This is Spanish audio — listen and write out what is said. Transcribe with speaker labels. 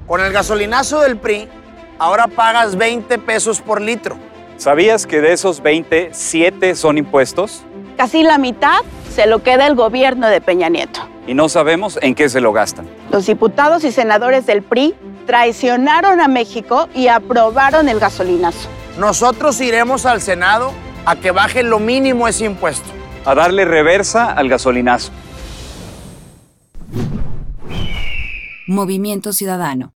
Speaker 1: Con el gasolinazo del PRI, ahora pagas 20 pesos por litro.
Speaker 2: ¿Sabías que de esos 20, 7 son impuestos?
Speaker 3: Casi la mitad se lo queda el gobierno de Peña Nieto.
Speaker 2: Y no sabemos en qué se lo gastan.
Speaker 3: Los diputados y senadores del PRI traicionaron a México y aprobaron el gasolinazo.
Speaker 1: Nosotros iremos al Senado a que baje lo mínimo ese impuesto.
Speaker 2: A darle reversa al gasolinazo.
Speaker 4: Movimiento Ciudadano.